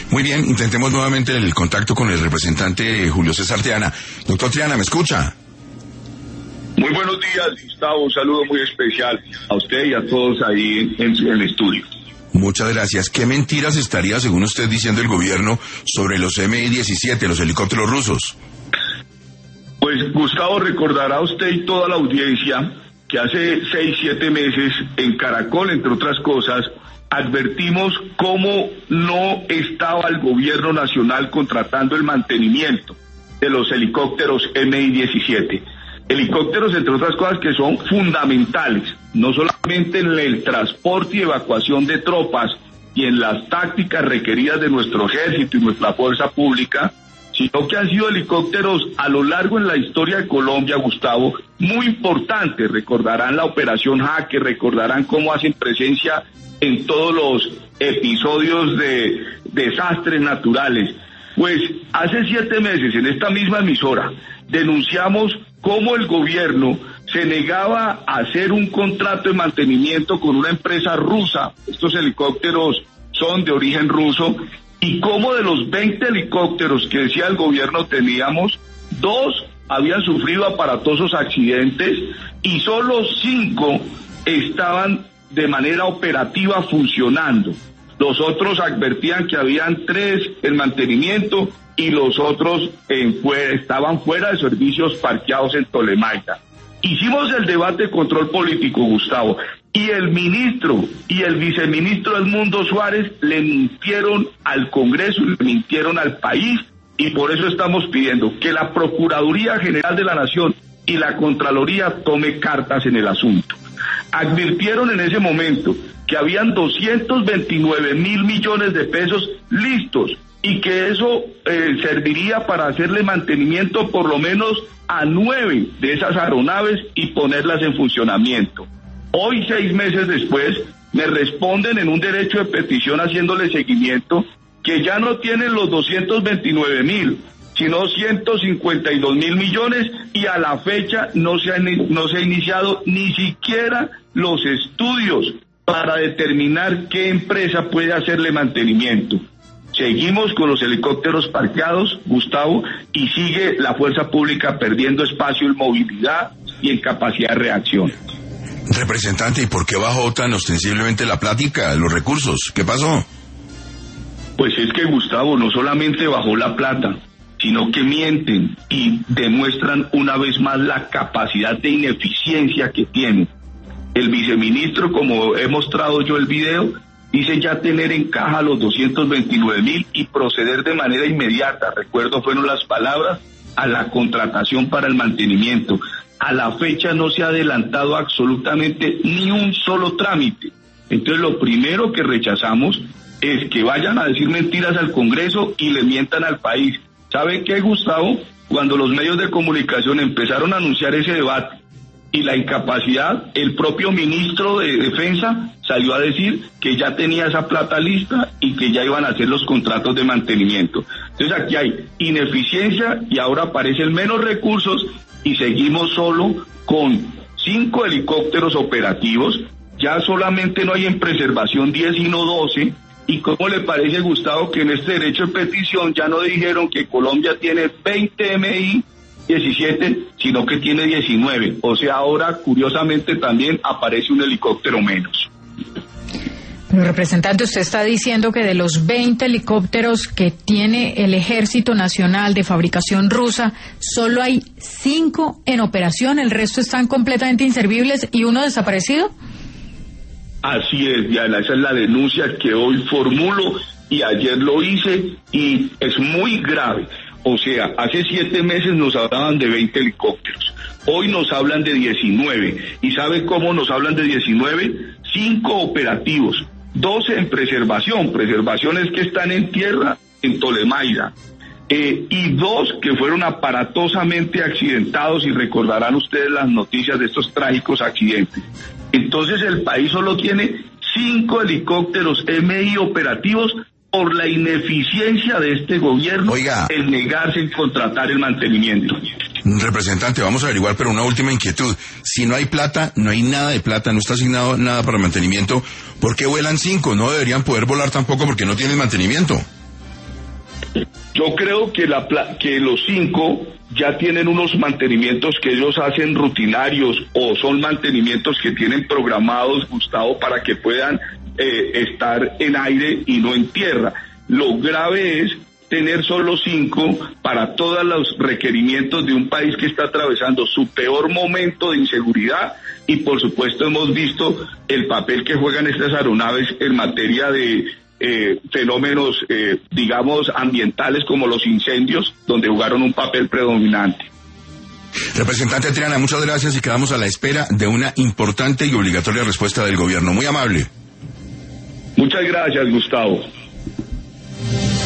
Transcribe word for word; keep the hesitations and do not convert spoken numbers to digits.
Muy bien, intentemos nuevamente el contacto con el representante Julio César Triana. Doctor Triana, ¿me escucha? Muy buenos días, Gustavo. Un saludo muy especial a usted y a todos ahí en, en el estudio. Muchas gracias. ¿Qué mentiras estaría, según usted, diciendo el gobierno sobre los eme i diecisiete, los helicópteros rusos? Pues, Gustavo, recordará usted y toda la audiencia que hace seis, siete meses en Caracol, entre otras cosas, advertimos cómo no estaba el gobierno nacional contratando el mantenimiento de los helicópteros eme i diecisiete. Helicópteros, entre otras cosas, que son fundamentales, no solamente en el transporte y evacuación de tropas y en las tácticas requeridas de nuestro ejército y nuestra fuerza pública, sino que han sido helicópteros a lo largo en la historia de Colombia, Gustavo, muy importantes. Recordarán la operación Jaque, recordarán cómo hacen presencia en todos los episodios de desastres naturales. Pues hace siete meses, en esta misma emisora, denunciamos cómo el gobierno se negaba a hacer un contrato de mantenimiento con una empresa rusa. Estos helicópteros son de origen ruso, y cómo de los veinte helicópteros que decía el gobierno teníamos, dos habían sufrido aparatosos accidentes y solo cinco estaban de manera operativa funcionando. Los otros advertían que habían tres en mantenimiento y los otros en fuera, estaban fuera de servicios parqueados en Tolemaida. Hicimos el debate de control político, Gustavo, y el ministro y el viceministro Edmundo Suárez le mintieron al Congreso y le mintieron al país, y por eso estamos pidiendo que la Procuraduría General de la Nación y la Contraloría tome cartas en el asunto. Advirtieron en ese momento que habían doscientos veintinueve mil millones de pesos listos y que eso eh, serviría para hacerle mantenimiento por lo menos a nueve de esas aeronaves y ponerlas en funcionamiento. Hoy, seis meses después, me responden en un derecho de petición haciéndole seguimiento que ya no tienen los doscientos veintinueve mil, sino ciento cincuenta y dos mil millones, y a la fecha no se ha, no se ha iniciado ni siquiera los estudios para determinar qué empresa puede hacerle mantenimiento. Seguimos con los helicópteros parqueados, Gustavo, y sigue la fuerza pública perdiendo espacio en movilidad y en capacidad de reacción. Representante, ¿y por qué bajó tan ostensiblemente la plática, los recursos? ¿Qué pasó? Pues es que, Gustavo, no solamente bajó la plata, sino que mienten y demuestran una vez más la capacidad de ineficiencia que tienen. El viceministro, como he mostrado yo el video, dice ya tener en caja los doscientos veintinueve mil y proceder de manera inmediata, recuerdo fueron las palabras, a la contratación para el mantenimiento. A la fecha no se ha adelantado absolutamente ni un solo trámite. Entonces lo primero que rechazamos es que vayan a decir mentiras al Congreso y le mientan al país. ¿Sabe qué, Gustavo? Cuando los medios de comunicación empezaron a anunciar ese debate y la incapacidad, el propio ministro de Defensa salió a decir que ya tenía esa plata lista y que ya iban a hacer los contratos de mantenimiento. Entonces aquí hay ineficiencia y ahora aparecen menos recursos y seguimos solo con cinco helicópteros operativos. Ya solamente no hay en preservación diez sino doce. ¿Y cómo le parece, Gustavo, que en este derecho de petición ya no dijeron que Colombia tiene veinte eme i diecisiete, sino que tiene diecinueve? O sea, ahora, curiosamente, también aparece un helicóptero menos. Pero, representante, usted está diciendo que de los veinte helicópteros que tiene el Ejército Nacional de fabricación rusa, solo hay cinco en operación, el resto están completamente inservibles y uno desaparecido. Así es, Diana, esa es la denuncia que hoy formulo y ayer lo hice y es muy grave. O sea, hace siete meses nos hablaban de veinte helicópteros, hoy nos hablan de diecinueve. ¿Y sabe cómo nos hablan de diecinueve? Cinco operativos, doce en preservación, preservaciones que están en tierra en Tolemaida, eh, y dos que fueron aparatosamente accidentados, y recordarán ustedes las noticias de estos trágicos accidentes. Entonces el país solo tiene cinco helicópteros eme i operativos por la ineficiencia de este gobierno. Oiga, el negarse en contratar el mantenimiento. Representante, vamos a averiguar, pero una última inquietud. Si no hay plata, no hay nada de plata, no está asignado nada para mantenimiento, ¿por qué vuelan cinco? No deberían poder volar tampoco porque no tienen mantenimiento. Yo creo que, la, que los cinco ya tienen unos mantenimientos que ellos hacen rutinarios o son mantenimientos que tienen programados, Gustavo, para que puedan eh, estar en aire y no en tierra. Lo grave es tener solo cinco para todos los requerimientos de un país que está atravesando su peor momento de inseguridad y por supuesto hemos visto el papel que juegan estas aeronaves en materia de Eh, fenómenos, eh, digamos, ambientales como los incendios, donde jugaron un papel predominante. Representante Triana, muchas gracias y quedamos a la espera de una importante y obligatoria respuesta del gobierno. Muy amable. Muchas gracias, Gustavo.